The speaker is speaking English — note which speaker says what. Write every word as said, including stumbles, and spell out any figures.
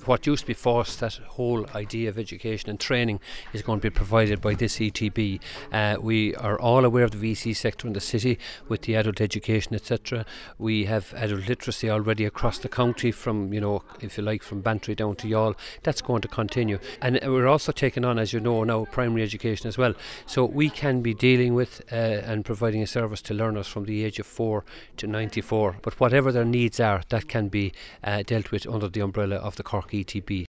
Speaker 1: what used to be FÁS, that whole idea of education and training, is going to be provided by this E T B. Uh, we are all aware of the V C sector in the city with the adult education, et cetera. We have adult literacy already across the county from, you know, if you like, from Bantry down to Youghal. That's going to continue. And we're also taking on, as you know now, primary education as well. So we can be dealing with uh, and providing a service to learners from the age of four to ninety-four. But whatever their needs are, that can be uh, dealt with under the umbrella of the Cork E T B.